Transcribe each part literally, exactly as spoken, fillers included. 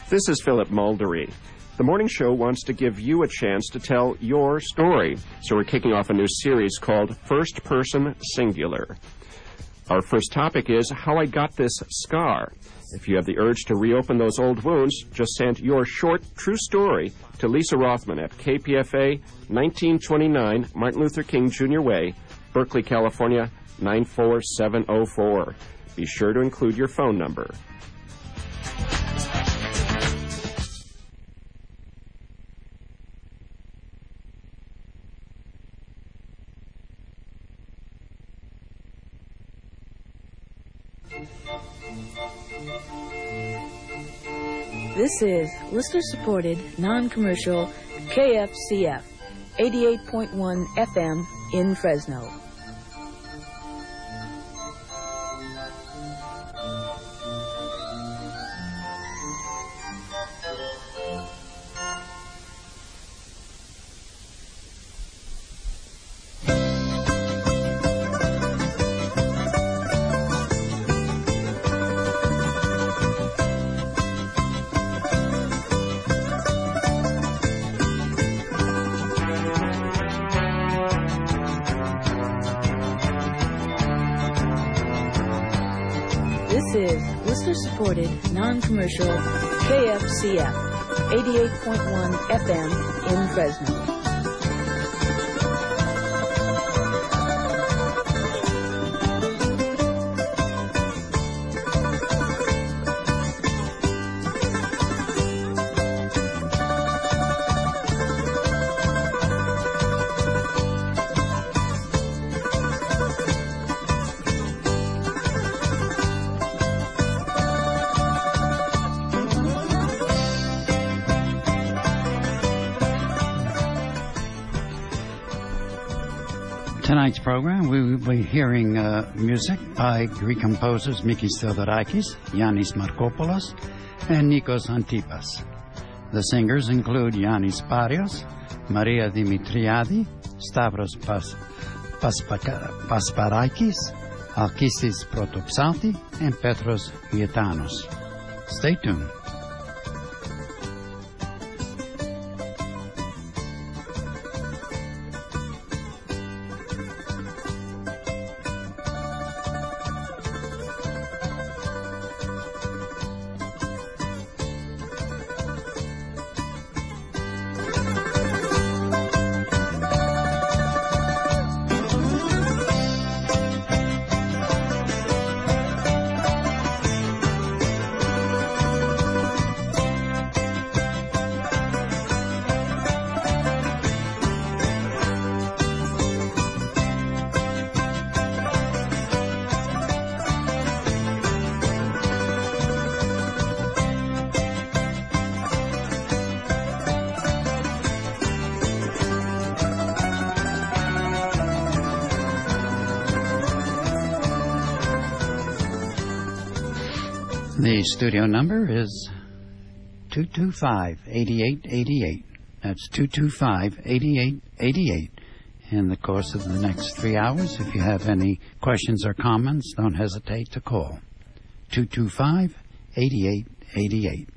This is Philip Muldery. The morning show wants to give you a chance to tell your story, so we're kicking off a new series called First Person Singular. Our first topic is How I Got This Scar. If you have the urge to reopen those old wounds, just send your short, true story to Lisa Rothman at K P F A, nineteen twenty-nine Martin Luther King Junior Way, Berkeley, California, nine four seven oh four. Be sure to include your phone number. This is listener-supported, non-commercial K F C F, eighty-eight point one F M in Fresno. This is listener-supported, non-commercial K F C F, eighty-eight point one F M in Fresno. Tonight's program, we will be hearing uh, music by Greek composers Mikis Theodorakis, Yannis Markopoulos, and Nikos Antipas. The singers include Yannis Parios, Maria Dimitriadi, Stavros Pas, Paspaka, Pasparakis, Alkistis Protopsalti, and Petros Gietanos. Stay tuned. The studio number is two two five, eight eight eight eight. That's two two five, eight eight eight eight. In the course of the next three hours, if you have any questions or comments, don't hesitate to call. two two five, eight eight eight eight.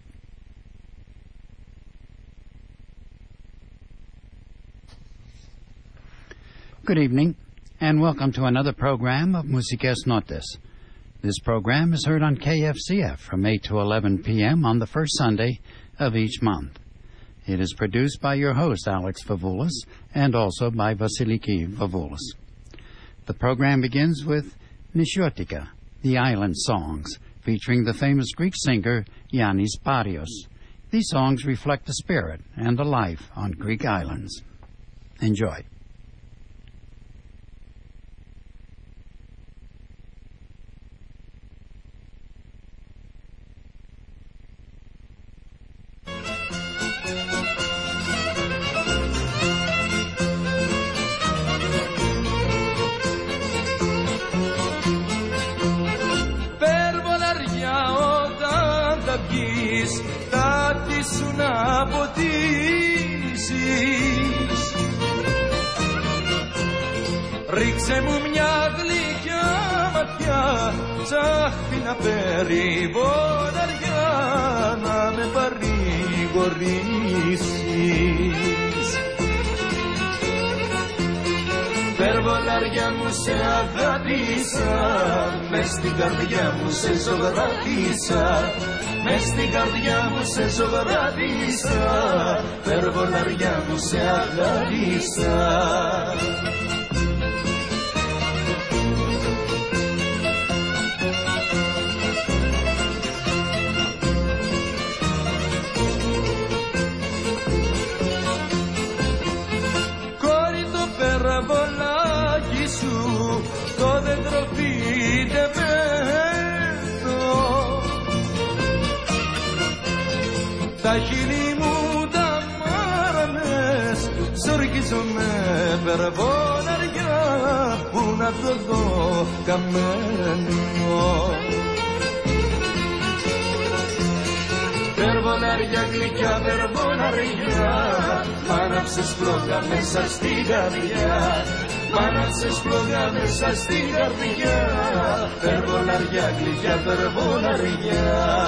Good evening, and welcome to another program of Musiques Notes. This program is heard on K F C F from eight to eleven p.m. on the first Sunday of each month. It is produced by your host, Alex Vavoulis, and also by Vasiliki Vavoulis. The program begins with Nishiotika, the Island Songs, featuring the famous Greek singer Yannis Parios. These songs reflect the spirit and the life on Greek islands. Enjoy. Σου να ποτίσεις, ρίξε μου μια γλυκιά ματιά, ψάχνει να περιβολαριά να με παρεί. συγχωρήσεις. Περβολάρια μου σε αγάπησα, μες στην καρδιά μου σε ζωγράφισα, μες στην καρδιά μου σε ζωγράφισα, περβολάρια μου σε αγάπησα. Το δέντρο φυτεμένο, τα χείλη μου τα μάρανες, σ' με περβολαριά που να το δω καμένο. Περβολαριά γλυκιά, περβολαριά, μ' άναψες φλόγα μέσα στην καρδιά, μ' άναψες φλόγα μέσα στην καρδιά, περβολαριά γλυκιά, περβολαριά.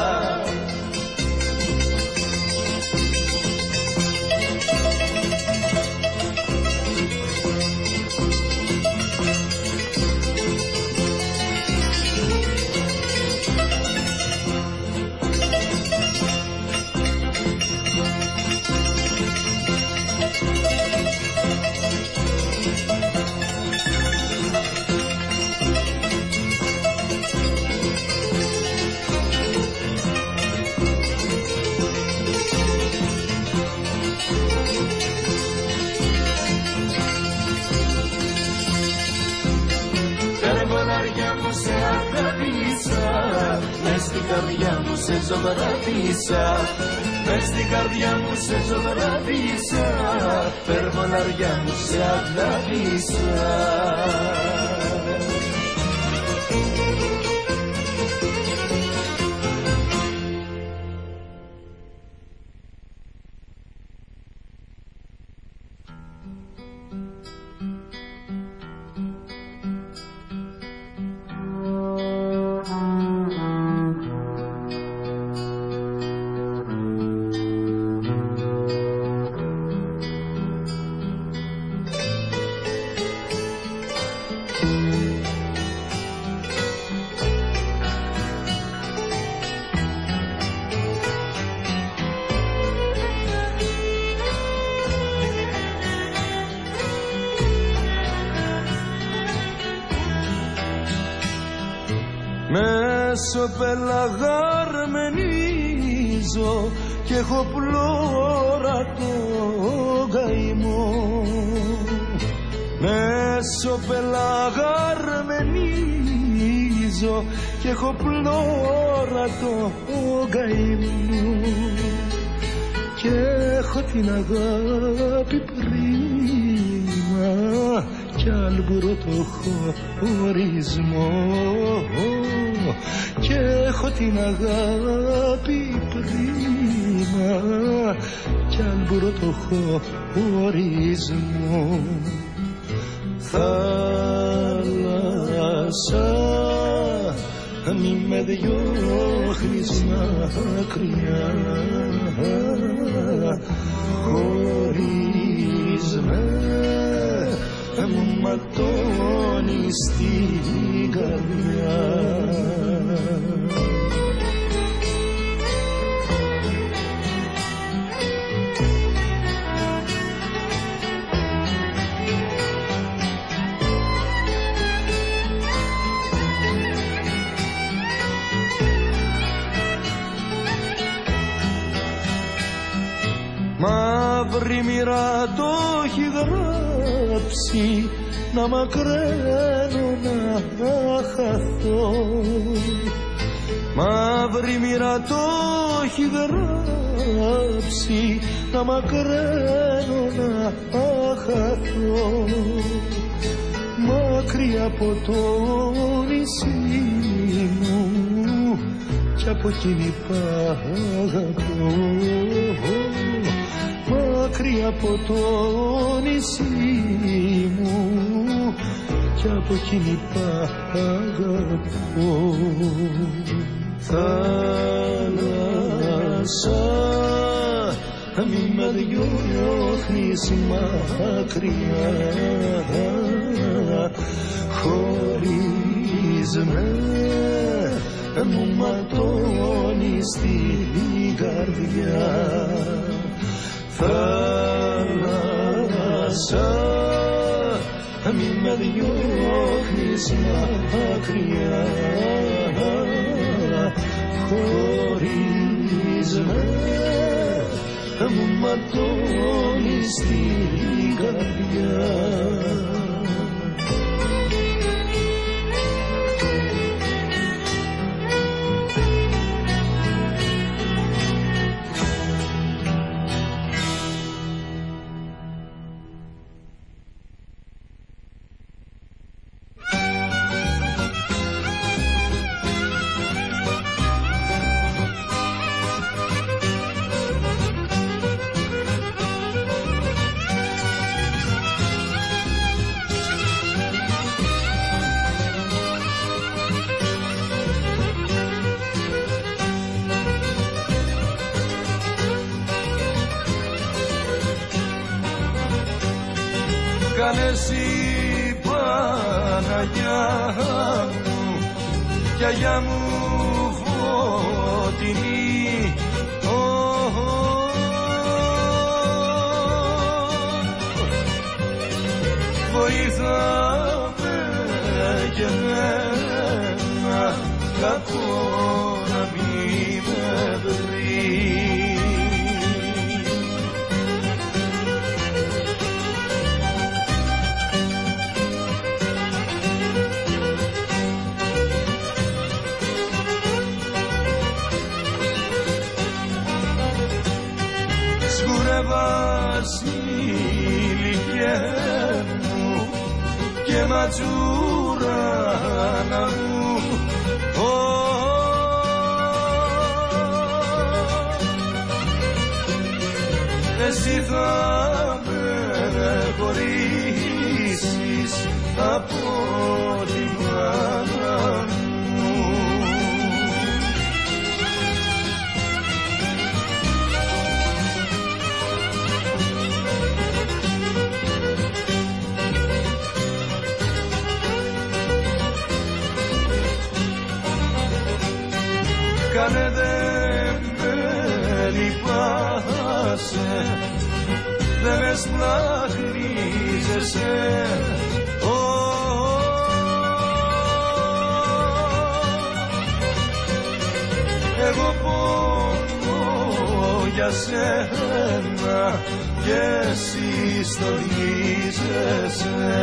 Περβολαριά μου σε αγάπησα, μες στην καρδιά μου σε ζωγράφισα, μες στην καρδιά μου σε ζωγράφισα, περβολαριά μου σε αγάπησα. Μεσοπελαγαρμενίζω κι έχω πλώρα το καημό. Μεσοπελαγαρμενίζω κι έχω πλώρα το καημό. Κι έχω την αγάπη πρίμα κι άλμπουρο το χωρισμό. Κι έχω την αγάπη πρίμα κι άλμπουρο το χωρισμό. Θάλασσα, μη με διώχνεις μακριά, χωρίς με μου ματώνεις την καρδιά. Μαύρη μοίρα το έχει γράψει, να μακραίνω να χαθώ. Μαύρη μοίρα το έχει γράψει, να μακραίνω να χαθώ. Μακριά από το νησί μου κι από εκείνη που αγαπώ. Μακριά από το νησί μου κι από εκείνη που αγαπώ. Θάλασσα, μη με διώχνεις μακριά, χωρίς με μου ματώνεις την καρδιά. Θάλασσα, μη με διώχνεις μακριά, χωρίς με μου ματώνεις την καρδιά. Κάνε η Παναγιά μου, γιαγιά μου φωτεινή, βοήθα με και εμένα, κακό να μη με βρει. Βασίλικε μου και ματζούρανα μου, εσύ θα με χωρίσεις από τη μάνα μου. Κάνε δε με λυπάσαι, δε με σπλαχνίζεσαι, εγώ πονώ για σένα και εσύ στολίζεσαι.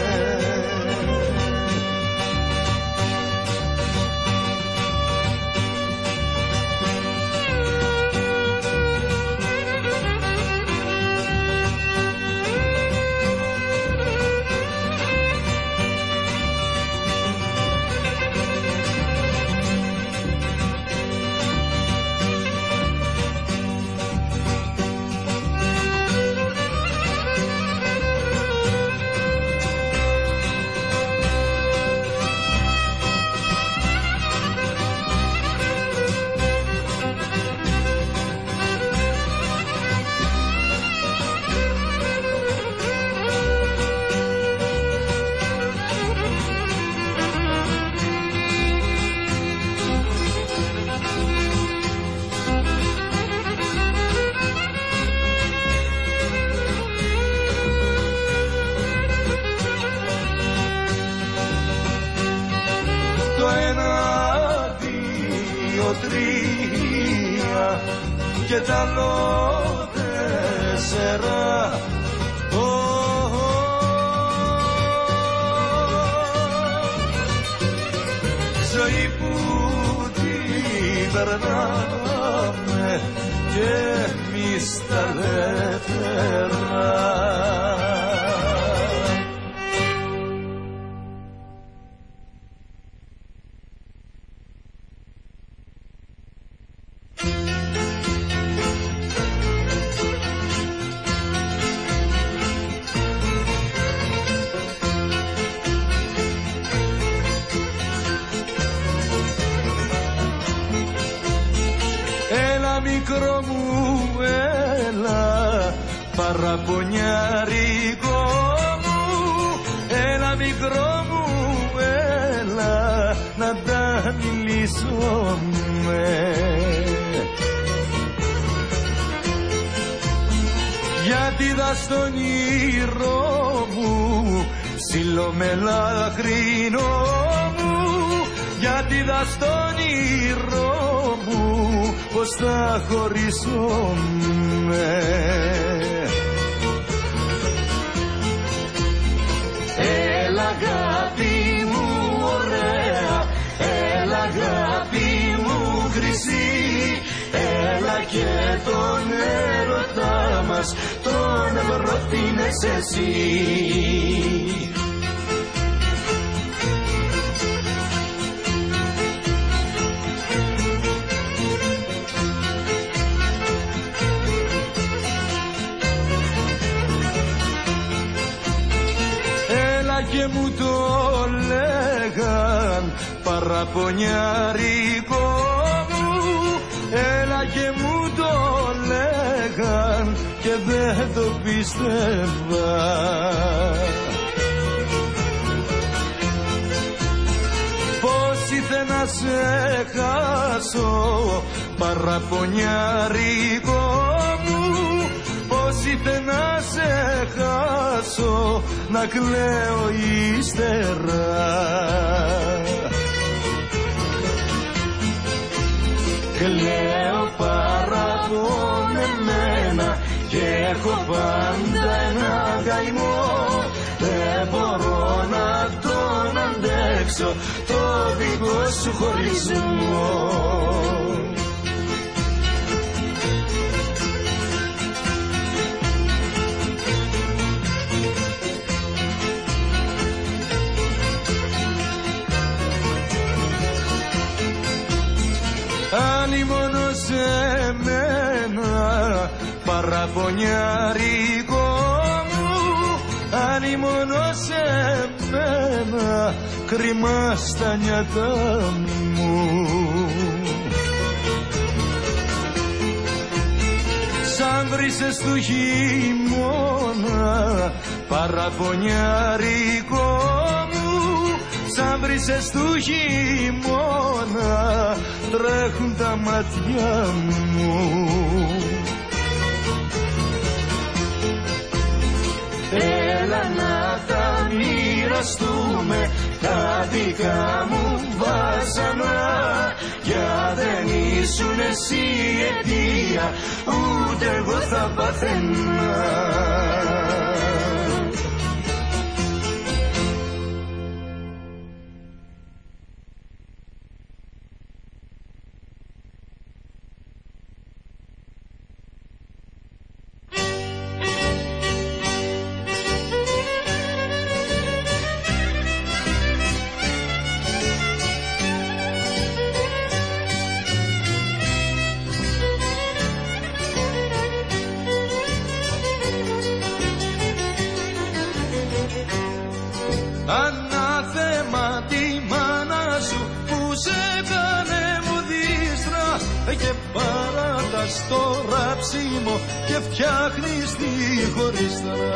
Τρία και τα άλλο τέσσερα, oh, oh, oh. Ζωή που την περνάμε και εμείς τα ελεύθερα. Μικρό μου έλα παραπονιάρικο μου, έλα μικρό μου, έλα να τα μιλήσουμε. Γιατί δα στον ήρω μου ψιλομελαχρινό μου, γιατί δα στον ήρω μου πως θα χωρίσουμε. Έλα αγάπη μου ωραία, έλα αγάπη μου χρυσή, έλα και τον έρωτά μας τον προτείνες εσύ. Έλα και μου το λέγαν παραπονιάρικο μου, έλα και μου το λέγαν και δεν το πίστευα. Πώς ήθε να σε χάσω παραπονιάρικο μου, πώς ήθε να σε χάσω να κλαίω ύστερα. Κλαίω παραπονεμένα και έχω πάντα ένα καημό, δεν μπορώ να τον αντέξω το δικό σου χωρισμό. Άλλη μόνο σε μένα παραπονιάρικο μου, άλλη μόνο σε μένα κρίμα στα νιάτα μου. Σαν βρίσες του χειμώνα παραπονιάρικο μου, σαν βρίσες του χειμώνα τρέχουν τα μάτια μου. Έλα να τα μοιραστούμε τα δικά μου βάσανα, για δεν ήσουν εσύ αιτία ούτε εγώ θα παθαίνα. Ανάθεμα τη μάνα σου που σε κάνε μουδίστρα και παράτας το ράψιμο και φτιάχνεις τη χωρίστρα.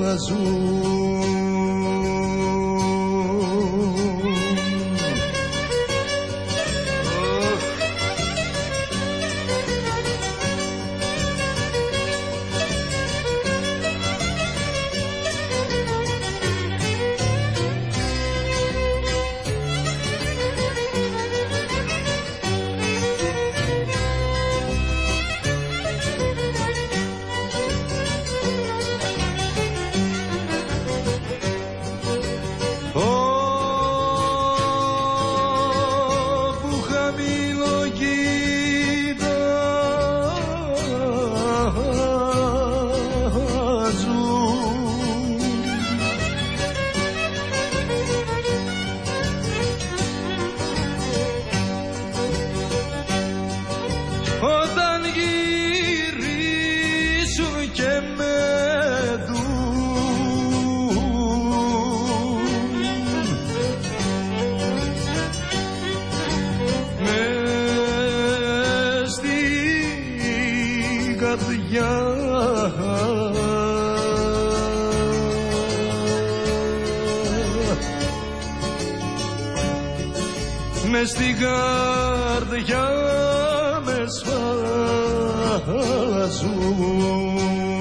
μες στην καρδιά με σφάζουν.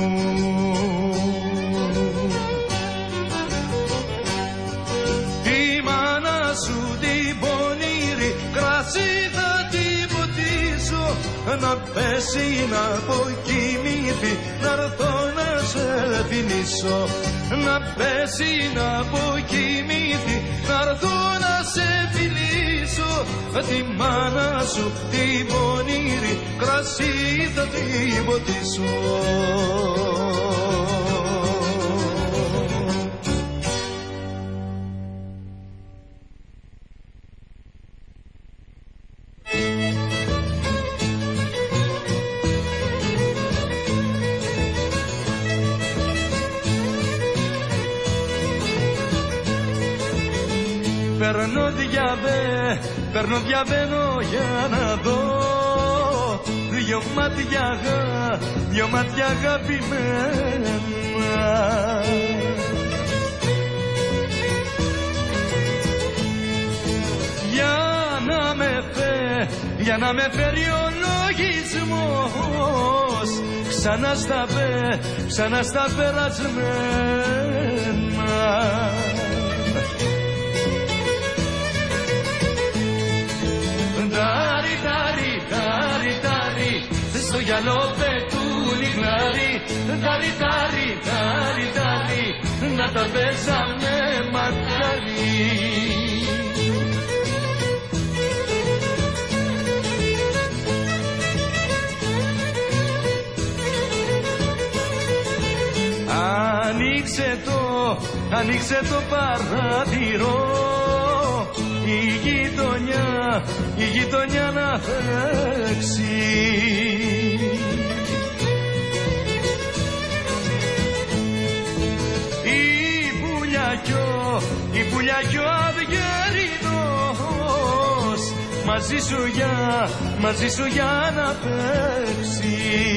Η μάνα σου την πονήρη κρασί θα την ποτίσω, να πέσει να αποκοιμήθει, να έρθω να σε θυμίσω. Να πέσει να αποκοιμήθει, να έρθω να σε φιλήσω. Τη μάνα σου την πονήρη κρασί θα την ποτίσω. Παίρνω διαβέ, παίρνω διαβαίνω για να δω δυο μάτια, αγα, δυο μάτια αγαπημένα. Για να με φε, για να με φέρει ο λογισμός ξανά στα πέ, ξανά στα περασμένα. Τάρι, τάρι, τάρι, τάρι, στο γυαλό πετούν οι γνάρι. Τάρι, τάρι, τάρι, τάρι, να τα παίζαμε μακάρι. Ανοίξε το, ανοίξε το παράθυρο, η γειτονιά, η γειτονιά να φέξει. Η πουλιακιό, η πουλιακιό αυγερινός, μαζί σου για, μαζί σου για να παίξει.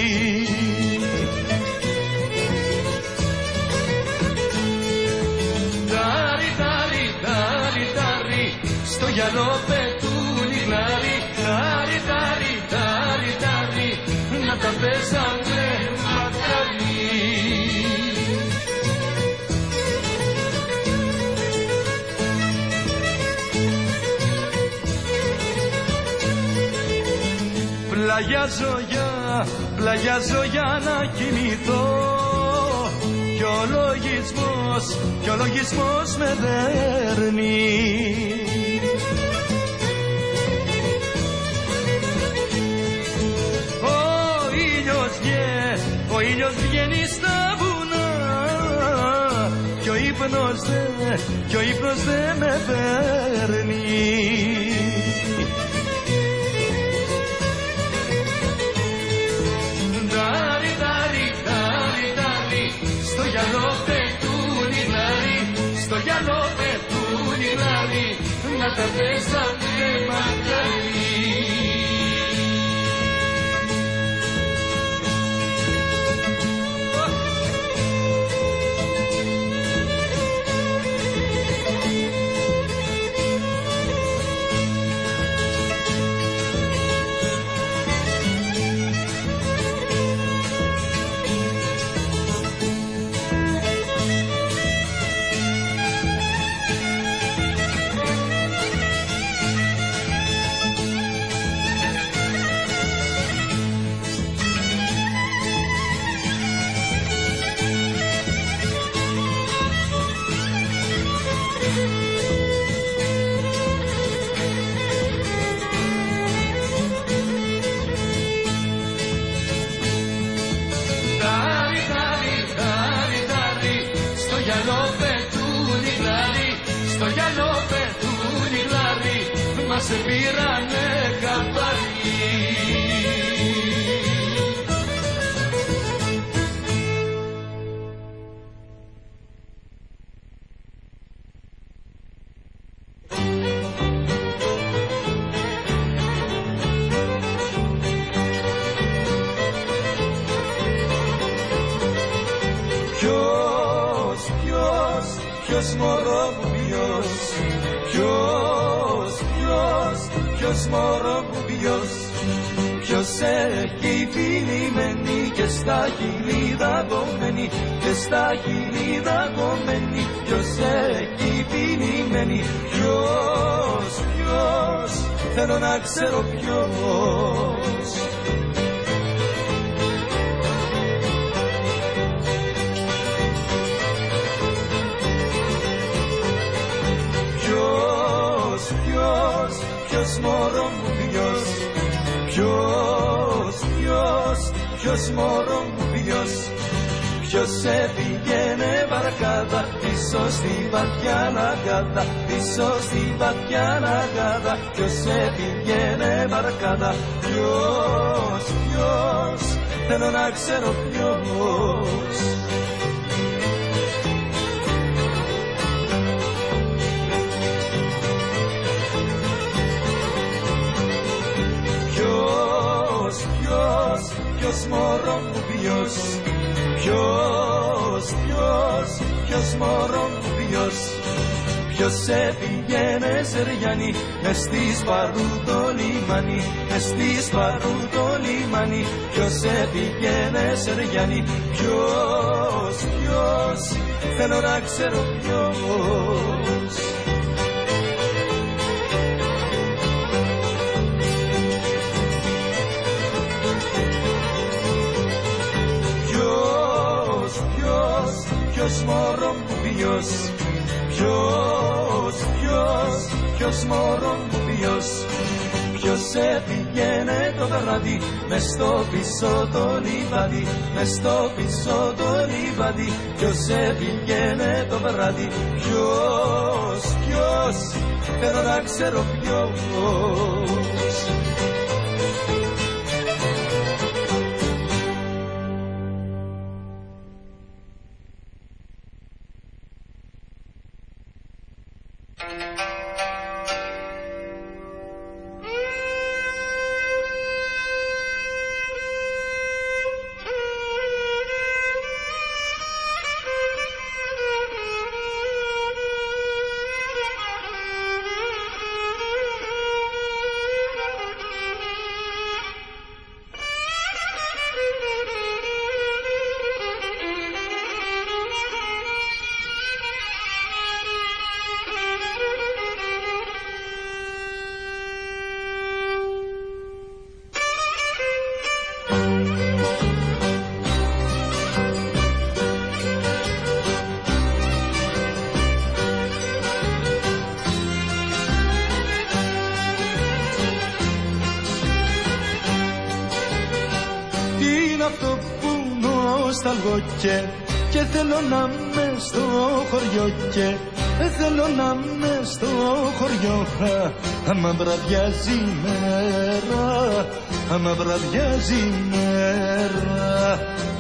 Στο γυαλό πετούν οι γνάρι. Τάρι, τάρι, τάρι, τάρι, να τα παίζαμε μακάρι. Πλαγιάζω για, πλαγιάζω για να κοιμηθώ, κι ο λογισμός, κι ο λογισμός με δέρνει. Ο ήλιος βγαίνει στα βουνά, κι ο ύπνος δε, κι ο ύπνος δε με παίρνει. Τάρι, τάρι, τάρι, τάρι, στο γυαλό πετούν οι γνάρι. Στο γυαλό πετούν οι γνάρι, να τα παίζαμε μακάρι. μας πήρανε χαμπάρι. Ποιος μωρό μου ποιος, ποιος, ποιος, ποιος μωρό μου ποιος, ποιος έχει πινημένη και στα χειλίδα κομμένη, και στα χειλίδα κομμένη, ποιος έχει πινημένη, ποιος, ποιος, θέλω να ξέρω ποιος. Ποιος μωρό μου ποιος, ποιος, ποιος, ποιος μωρό μου ποιος, ποιος έφυγαινε βαρκάδα πίσω στη βαθιά λαγάδα, πίσω στη βαθιά λαγάδα, ποιος έφυγαινε βαρκάδα, ποιος, ποιος, θέλω να ξέρω ποιος. Ποιος μωρό μου ποιος, ποιος, ποιος, ποιος μωρό μου ποιος, ποιος έφυγαινε Σεριάννη μες στη Σπαρού το λιμάνι, μες στη Σπαρού το λιμάνι, ποιος έφυγαινε Σεριάννη, ποιος, ποιος, θέλω να ξέρω ποιος. Ποιος μωρό μου ποιος, ποιος, ποιος, ποιος μωρό μου ποιος, ποιος έφυγαινε το βράδυ μες στο πίσω το λιβάδι, μες στο πίσω το λιβάδι, ποιος έφυγαινε το βράδυ, ποιος, ποιος, θέλω να ξέρω ποιος. Και, και θέλω να με στο χωριό και θέλω να με στο χωριό. Άμα βραδιάζει η μέρα, άμα βραδιάζει η μέρα,